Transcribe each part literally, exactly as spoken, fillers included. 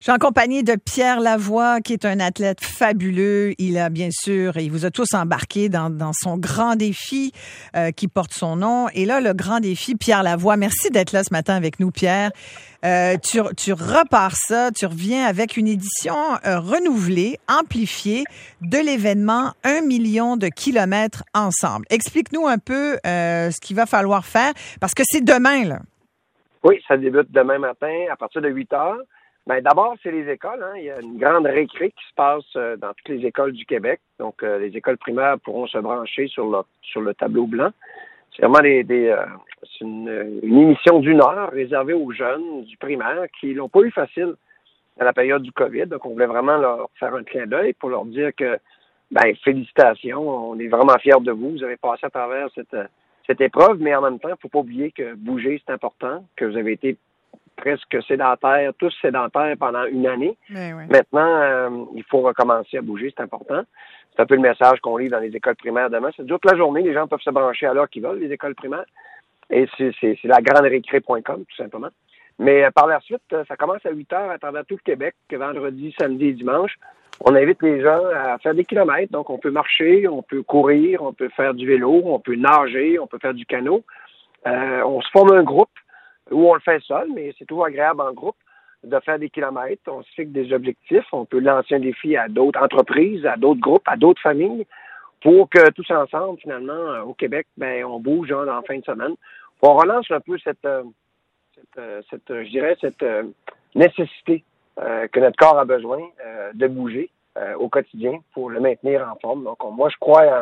Je suis en compagnie de Pierre Lavoie, qui est un athlète fabuleux. Il a bien sûr, il vous a tous embarqué dans, dans son grand défi euh, qui porte son nom. Et là, le grand défi, Pierre Lavoie, merci d'être là ce matin avec nous, Pierre. Euh, tu, tu repars ça, tu reviens avec une édition euh, renouvelée, amplifiée de l'événement un million de kilomètres ensemble. Explique-nous un peu euh, ce qu'il va falloir faire, parce que c'est demain, là. Oui, ça débute demain matin à partir de huit heures. Ben, d'abord, c'est les écoles. Hein. Il y a une grande récré qui se passe euh, dans toutes les écoles du Québec. Donc, euh, les écoles primaires pourront se brancher sur le, sur le tableau blanc. C'est vraiment des, des, euh, c'est une, une émission d'une heure réservée aux jeunes du primaire qui l'ont pas eu facile à la période du COVID. Donc, on voulait vraiment leur faire un clin d'œil pour leur dire que, ben, félicitations, on est vraiment fiers de vous. Vous avez passé à travers cette, cette épreuve, mais en même temps, il ne faut pas oublier que bouger, c'est important, que vous avez été presque sédentaires, tous sédentaires pendant une année. Oui, oui. Maintenant, euh, il faut recommencer à bouger, c'est important. C'est un peu le message qu'on lit dans les écoles primaires demain. Ça dure toute la journée, les gens peuvent se brancher à l'heure qu'ils veulent, les écoles primaires. Et c'est, c'est, c'est la grande récré point com, tout simplement. Mais euh, par la suite, ça commence à huit heures à travers tout le Québec, vendredi, samedi et dimanche. On invite les gens à faire des kilomètres. Donc, on peut marcher, on peut courir, on peut faire du vélo, on peut nager, on peut faire du canot. Euh, on se forme un groupe où on le fait seul, mais c'est toujours agréable en groupe de faire des kilomètres. On se fixe des objectifs. On peut lancer un défi à d'autres entreprises, à d'autres groupes, à d'autres familles, pour que tous ensemble, finalement, au Québec, ben, on bouge genre, en fin de semaine. On relance un peu cette, euh, cette, euh, cette euh, je dirais, cette euh, nécessité euh, que notre corps a besoin euh, de bouger euh, au quotidien pour le maintenir en forme. Donc, on, moi, je crois en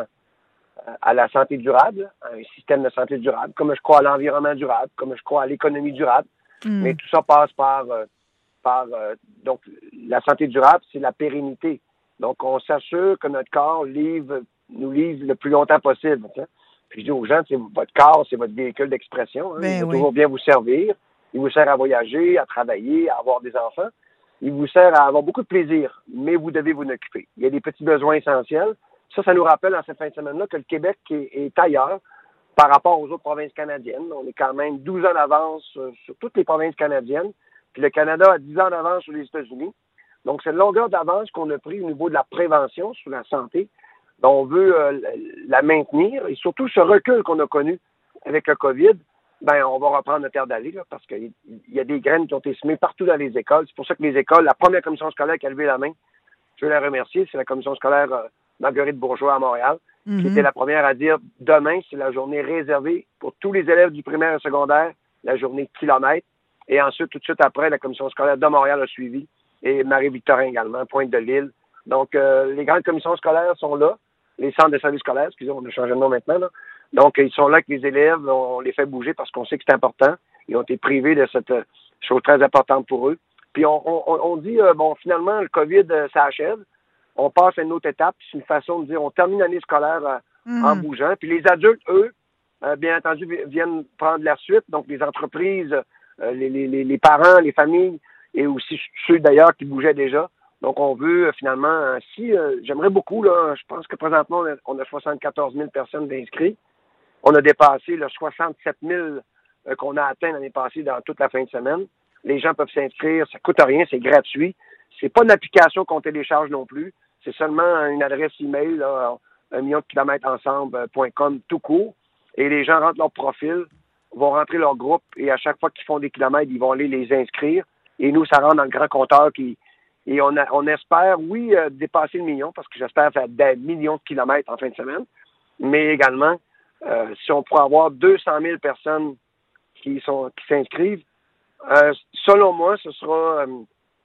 à la santé durable, à un système de santé durable, comme je crois à l'environnement durable, comme je crois à l'économie durable. Mm. Mais tout ça passe par, euh, par euh, donc la santé durable, c'est la pérennité. Donc, on s'assure que notre corps livre, nous livre le plus longtemps possible. Hein? Puis je dis aux gens, c'est votre corps, c'est votre véhicule d'expression. Hein? Ben il va oui. toujours bien vous servir. Il vous sert à voyager, à travailler, à avoir des enfants. Il vous sert à avoir beaucoup de plaisir, mais vous devez vous en occuper. Il y a des petits besoins essentiels. Ça, ça nous rappelle en cette fin de semaine-là que le Québec est, est ailleurs par rapport aux autres provinces canadiennes. On est quand même douze ans d'avance euh, sur toutes les provinces canadiennes. Puis le Canada a dix ans d'avance sur les États-Unis. Donc, c'est une longueur d'avance qu'on a pris au niveau de la prévention sur la santé. Donc, on veut euh, la maintenir. Et surtout, ce recul qu'on a connu avec le COVID, ben on va reprendre notre terre d'aller là, parce qu'il y a des graines qui ont été semées partout dans les écoles. C'est pour ça que les écoles, la première commission scolaire qui a levé la main, je veux la remercier, c'est la commission scolaire euh, Marguerite Bourgeois à Montréal, mm-hmm. qui était la première à dire demain, c'est la journée réservée pour tous les élèves du primaire et secondaire, la journée kilomètre. Et ensuite, tout de suite après, la commission scolaire de Montréal a suivi, et Marie-Victorin également, Pointe-de-l'Île. Donc, euh, les grandes commissions scolaires sont là, les centres de services scolaires, excusez, on a changé de nom maintenant, là. Donc, ils sont là avec les élèves, on les fait bouger parce qu'on sait que c'est important. Ils ont été privés de cette euh, chose très importante pour eux. Puis, on, on, on dit, euh, bon, finalement, le COVID, euh, ça achève. On passe à une autre étape. C'est une façon de dire, on termine l'année scolaire euh, mmh. en bougeant. Puis les adultes, eux, euh, bien entendu, viennent prendre la suite. Donc, les entreprises, euh, les, les, les parents, les familles, et aussi ceux d'ailleurs qui bougeaient déjà. Donc, on veut euh, finalement, euh, si, euh, j'aimerais beaucoup, là, je pense que présentement, on a, on a soixante-quatorze mille personnes d'inscrits. On a dépassé le soixante-sept mille euh, qu'on a atteint l'année passée dans toute la fin de semaine. Les gens peuvent s'inscrire, ça coûte rien, c'est gratuit. C'est pas une application qu'on télécharge non plus. C'est seulement une adresse email, là, un million de kilomètres ensemble point com, tout court. Et les gens rentrent leur profil, vont rentrer leur groupe, et à chaque fois qu'ils font des kilomètres, ils vont aller les inscrire. Et nous, ça rentre dans le grand compteur qui, et on, a, on espère, oui, euh, dépasser le million, parce que j'espère faire des millions de kilomètres en fin de semaine. Mais également, euh, si on pourrait avoir deux cent mille personnes qui sont, qui s'inscrivent, euh, selon moi, ce sera, euh,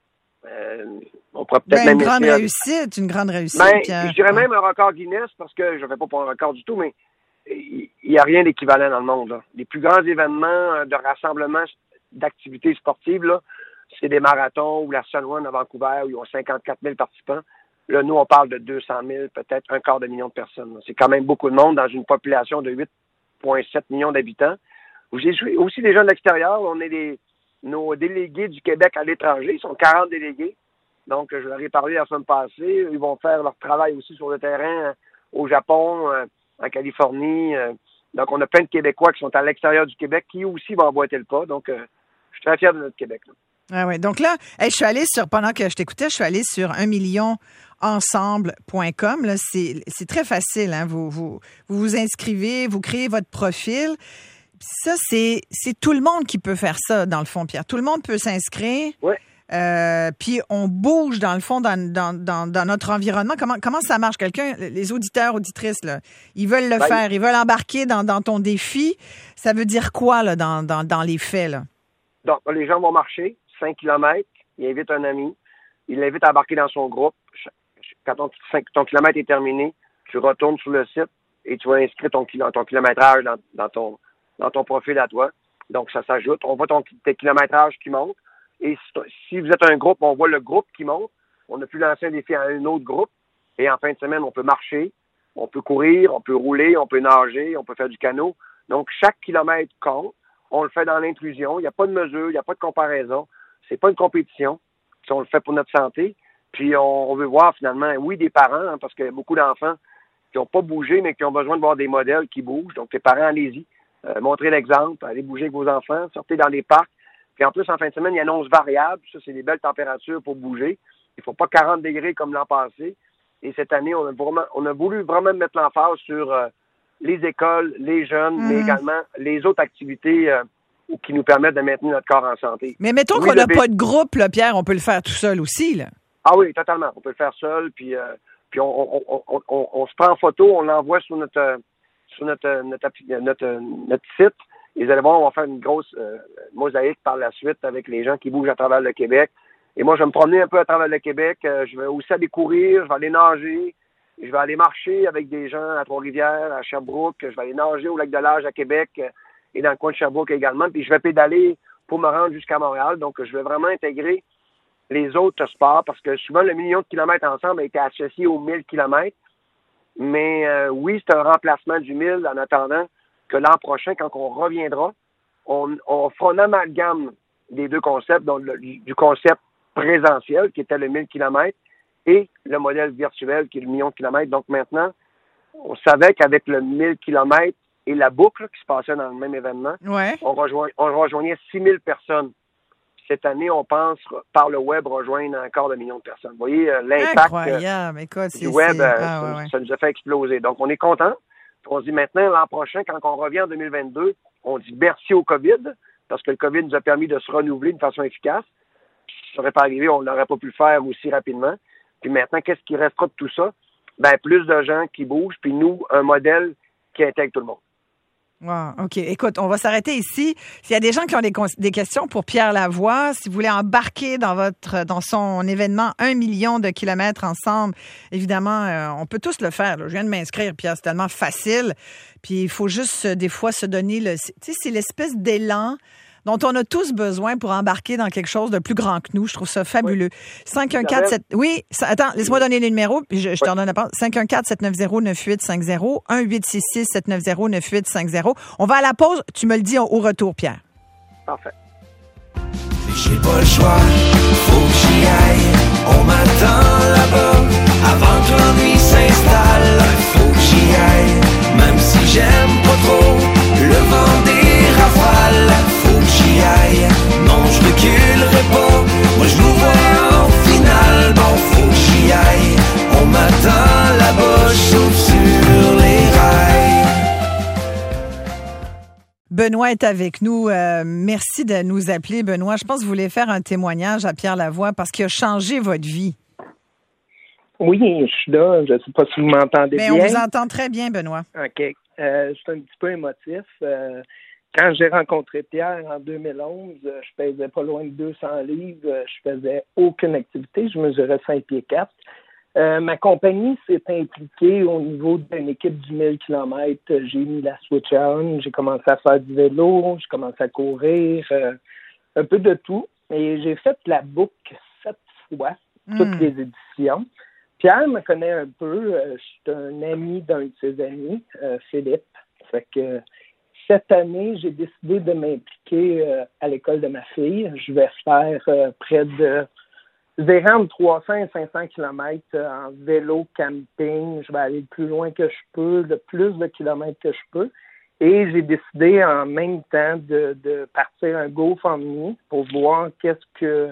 Euh, on pourrait peut-être ben, même une grande essayer... réussite, une grande réussite. Ben, Pierre. je dirais même un record Guinness, parce que je ne vais pas pour un record du tout, mais il n'y a rien d'équivalent dans le monde. Là. Les plus grands événements de rassemblement d'activités sportives, là, c'est des marathons ou la Sun Run à Vancouver où ils ont cinquante-quatre mille participants. Là, nous, on parle de deux cent mille, peut-être un quart de million de personnes. Là. C'est quand même beaucoup de monde dans une population de huit virgule sept millions d'habitants. J'ai aussi des gens de l'extérieur. On est des nos délégués du Québec à l'étranger. Ils sont quarante délégués. Donc, je leur ai parlé la semaine passée. Ils vont faire leur travail aussi sur le terrain euh, au Japon, euh, en Californie. Euh. Donc, on a plein de Québécois qui sont à l'extérieur du Québec qui aussi vont emboîter le pas. Donc, euh, je suis très fier de notre Québec. Là. Ah ouais. Donc là, hey, je suis allée sur, pendant que je t'écoutais, je suis allée sur un million ensemble point com. Là, c'est, c'est très facile. Hein? Vous, vous, vous vous inscrivez, vous créez votre profil. Puis ça, c'est, c'est tout le monde qui peut faire ça, dans le fond, Pierre. Tout le monde peut s'inscrire. Oui. Euh, puis on bouge, dans le fond, dans, dans, dans, dans notre environnement. Comment, comment ça marche? Quelqu'un, les auditeurs, auditrices, là, ils veulent le Ben, faire. Ils veulent embarquer dans, dans ton défi. Ça veut dire quoi, là, dans, dans, dans les faits, là? Donc, les gens vont marcher cinq kilomètres. Ils invitent un ami. Ils l'invitent à embarquer dans son groupe. Quand ton, ton kilomètre est terminé, tu retournes sur le site et tu vas inscrire ton, ton kilométrage dans, dans, ton, dans ton profil à toi. Donc, ça s'ajoute. On voit ton tes kilométrage qui monte. Et si, si vous êtes un groupe, on voit le groupe qui monte. On a pu lancer un défi à un autre groupe. Et en fin de semaine, on peut marcher, on peut courir, on peut rouler, on peut nager, on peut faire du canot. Donc, chaque kilomètre compte. On le fait dans l'inclusion. Il n'y a pas de mesure, il n'y a pas de comparaison. C'est pas une compétition. Si on le fait pour notre santé. Puis, on, on veut voir finalement, oui, des parents, hein, parce qu'il y a beaucoup d'enfants qui n'ont pas bougé, mais qui ont besoin de voir des modèles qui bougent. Donc, les parents, allez-y. Euh, montrez l'exemple. Allez bouger avec vos enfants. Sortez dans les parcs. Puis en plus, en fin de semaine, il y a une annonce variable. Ça, c'est des belles températures pour bouger. Il ne faut pas quarante degrés comme l'an passé. Et cette année, on a vraiment, on a voulu vraiment mettre l'emphase sur euh, les écoles, les jeunes, mmh. mais également les autres activités euh, qui nous permettent de maintenir notre corps en santé. Mais mettons oui, qu'on n'a pas de groupe, là, Pierre, on peut le faire tout seul aussi, là. Ah oui, totalement. On peut le faire seul. Puis, euh, puis on, on, on, on, on, on se prend en photo, on l'envoie sur notre, euh, sur notre, notre, notre, notre, notre site. Et vous allez voir, on va faire une grosse euh, mosaïque par la suite avec les gens qui bougent à travers le Québec. Et moi, je vais me promener un peu à travers le Québec. Euh, je vais aussi aller courir, je vais aller nager, je vais aller marcher avec des gens à Trois-Rivières, à Sherbrooke. Je vais aller nager au Lac-de-L'Âge à Québec euh, et dans le coin de Sherbrooke également. Puis je vais pédaler pour me rendre jusqu'à Montréal. Donc, je vais vraiment intégrer les autres sports parce que souvent, le million de kilomètres ensemble a été associé aux mille kilomètres. Mais euh, oui, c'est un remplacement du mille en attendant que l'an prochain, quand on reviendra, on, on fera un amalgame des deux concepts, donc le, du concept présentiel, qui était le mille kilomètres, et le modèle virtuel, qui est le million de kilomètres. Donc maintenant, on savait qu'avec le mille kilomètres et la boucle qui se passait dans le même événement, ouais. on, rejoint, on rejoignait six mille personnes. Cette année, on pense, par le web, rejoindre encore le million de personnes. Vous voyez, l'impact Incroyable. Écoute, du web, c'est... Ah, ça, ouais, ouais. ça nous a fait exploser. Donc, on est content. On se dit maintenant, l'an prochain, quand on revient en deux mille vingt-deux, on dit merci au COVID, parce que le COVID nous a permis de se renouveler de façon efficace. Si ça n'aurait pas arrivé, on n'aurait pas pu le faire aussi rapidement. Puis maintenant, qu'est-ce qui restera de tout ça? Ben, plus de gens qui bougent, puis nous, un modèle qui intègre tout le monde. Wow, OK. Écoute, on va s'arrêter ici. S'il y a des gens qui ont des, des questions pour Pierre Lavoie, si vous voulez embarquer dans votre dans son événement un million de kilomètres ensemble, évidemment, euh, on peut tous le faire. Là. Je viens de m'inscrire, Pierre, c'est tellement facile. Puis il faut juste, euh, des fois, se donner le... Tu sais, c'est l'espèce d'élan dont on a tous besoin pour embarquer dans quelque chose de plus grand que nous. Je trouve ça fabuleux. Oui. cinq un quatre sept Oui, ça, attends, laisse-moi donner les numéros, puis je, je oui. t'en donne la parole. cinq un quatre sept neuf zéro neuf huit cinq zéro, un huit six six sept neuf zéro neuf huit cinq zéro. On va à la pause. Tu me le dis au, au retour, Pierre. Parfait. J'ai pas le choix, faut que j'y aille. On m'attend là-bas, avant que l'ennui s'installe. Faut que j'y aille, même si j'aime pas trop le vent des rafales. Faut que j'y aille, non je reculerai pas. Moi je nous vois en finale, bon faut que j'y aille. On m'attend là-bas, je saute sur les rails. Benoît est avec nous. Euh, merci de nous appeler, Benoît. Je pense que vous voulez faire un témoignage à Pierre Lavoie parce qu'il a changé votre vie. Oui, je suis là. Je ne sais pas si vous m'entendez Mais bien. On vous entend très bien, Benoît. OK. Euh, c'est un petit peu émotif. Euh, quand j'ai rencontré Pierre en deux mille onze, je pesais pas loin de deux cents livres. Je faisais aucune activité. Je mesurais cinq pieds quatre. Euh, ma compagnie s'est impliquée au niveau d'une équipe du mille kilomètres. J'ai mis la switch on, j'ai commencé à faire du vélo, j'ai commencé à courir, euh, un peu de tout. Et j'ai fait la boucle sept fois, toutes mmh. les éditions. Pierre me connaît un peu. Euh, je suis un ami d'un de ses amis, euh, Philippe. Fait que cette année, j'ai décidé de m'impliquer euh, à l'école de ma fille. Je vais faire euh, près de Je vais rendre trois cents à cinq cents kilomètres en vélo, camping. Je vais aller le plus loin que je peux, le plus de kilomètres que je peux. Et j'ai décidé en même temps de, de partir un GoFundMe pour voir qu'est-ce que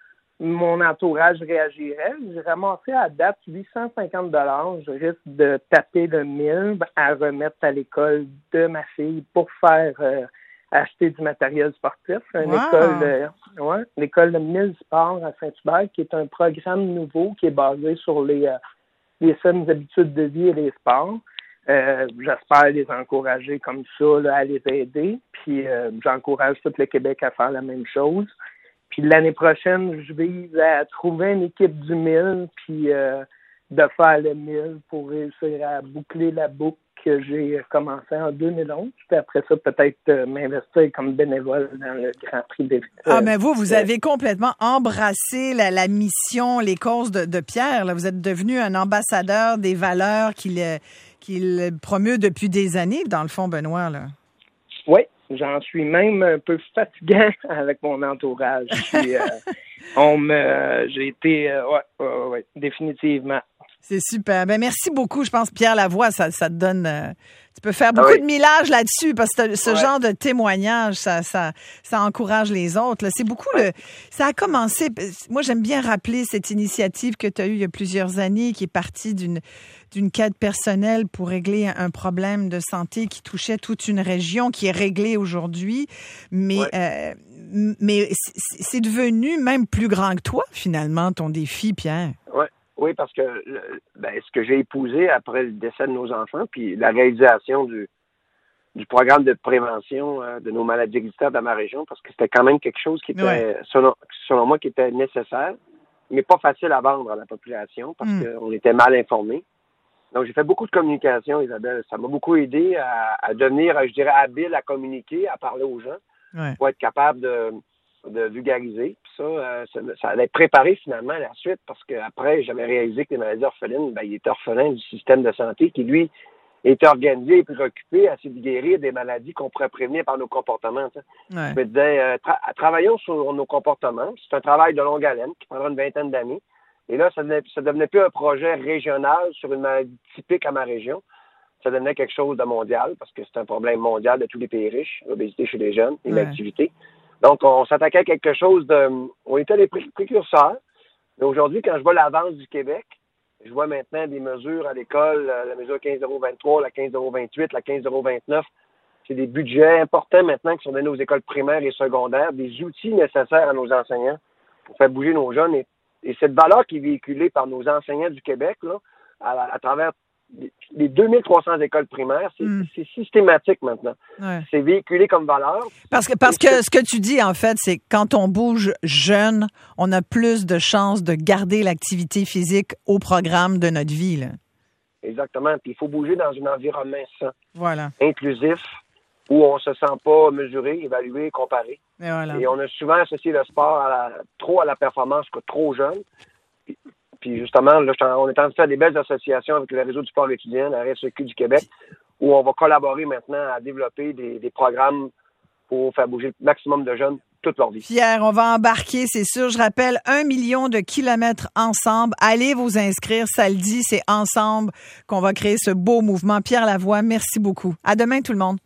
mon entourage réagirait. J'ai ramassé à date huit cent cinquante dollars. Je risque de taper le mille à remettre à l'école de ma fille pour faire euh, acheter du matériel sportif. Une wow. école, euh, ouais, l'école de Mille Sports à Saint-Hubert, qui est un programme nouveau qui est basé sur les, euh, les saines habitudes de vie et les sports. Euh, j'espère les encourager comme ça, là, à les aider. Puis euh, j'encourage tout le Québec à faire la même chose. Puis l'année prochaine, je vise à trouver une équipe du mille, puis euh, de faire le mille pour réussir à boucler la boucle que j'ai commencé en deux mille onze. Puis après ça, peut-être euh, m'investir comme bénévole dans le Grand Prix des... Euh, ah, mais vous, vous avez complètement embrassé la, la mission, les causes de, de Pierre. Là. Vous êtes devenu un ambassadeur des valeurs qu'il, qu'il promeut depuis des années, dans le fond, Benoît. Là. Oui. J'en suis même un peu fatigant avec mon entourage. Puis, euh, on me, j'ai été, euh, ouais, ouais, ouais, définitivement. C'est super. Ben merci beaucoup. Je pense Pierre Lavoie, ça, ça te donne. Euh, tu peux faire beaucoup ah oui. de millage là-dessus parce que ce ouais. genre de témoignage, ça, ça, ça encourage les autres. Là. C'est beaucoup ouais. le. Ça a commencé. Moi, j'aime bien rappeler cette initiative que tu as eue il y a plusieurs années, qui est partie d'une d'une quête personnelle pour régler un problème de santé qui touchait toute une région, qui est réglé aujourd'hui, mais ouais. euh, mais c'est devenu même plus grand que toi finalement ton défi, Pierre. Ouais. Oui, parce que le, ben, ce que j'ai épousé après le décès de nos enfants, puis la réalisation du, du programme de prévention euh, de nos maladies héréditaires dans ma région, parce que c'était quand même quelque chose qui était, ouais. selon, selon moi, qui était nécessaire, mais pas facile à vendre à la population, parce mm. qu'on était mal informés. Donc, j'ai fait beaucoup de communication, Isabelle. Ça m'a beaucoup aidé à, à devenir, je dirais, habile à communiquer, à parler aux gens, ouais. pour être capable de... de vulgariser. Puis ça, euh, ça, ça allait préparer finalement à la suite parce qu'après, j'avais réalisé que les maladies orphelines, ben, il était orphelin du système de santé qui, lui, était organisé et préoccupé à essayer de guérir des maladies qu'on pourrait prévenir par nos comportements. Ouais. Je me disais, euh, tra- travaillons sur nos comportements. C'est un travail de longue haleine qui prendra une vingtaine d'années. Et là, ça devenait, ça devenait plus un projet régional sur une maladie typique à ma région. Ça devenait quelque chose de mondial parce que c'est un problème mondial de tous les pays riches, l'obésité chez les jeunes, l'inactivité. Ouais. Donc, on s'attaquait à quelque chose de... On était les précurseurs. Mais aujourd'hui, quand je vois l'avance du Québec, je vois maintenant des mesures à l'école, la mesure quinze zéro vingt-trois, la quinze zéro vingt-huit, la quinze zéro vingt-neuf. C'est des budgets importants maintenant qui sont donnés aux écoles primaires et secondaires, des outils nécessaires à nos enseignants pour faire bouger nos jeunes. Et, et cette valeur qui est véhiculée par nos enseignants du Québec, là, à, à travers les deux mille trois cents écoles primaires, c'est, mm. c'est systématique maintenant. Ouais. C'est véhiculé comme valeur. Parce que parce que ce que tu dis, en fait, c'est que quand on bouge jeune, on a plus de chances de garder l'activité physique au programme de notre vie. Là. Exactement. Puis il faut bouger dans un environnement sain, voilà. inclusif, où on se sent pas mesuré, évalué, comparé. Et, voilà. Et on a souvent associé le sport à la, trop à la performance que trop jeune. Puis, Puis justement, là, on est en train de faire des belles associations avec le réseau du sport étudiant, la R S E Q du Québec, où on va collaborer maintenant à développer des, des programmes pour faire bouger le maximum de jeunes toute leur vie. Pierre, on va embarquer, c'est sûr. Je rappelle, un million de kilomètres ensemble. Allez vous inscrire, ça le dit, c'est ensemble qu'on va créer ce beau mouvement. Pierre Lavoie, merci beaucoup. À demain tout le monde.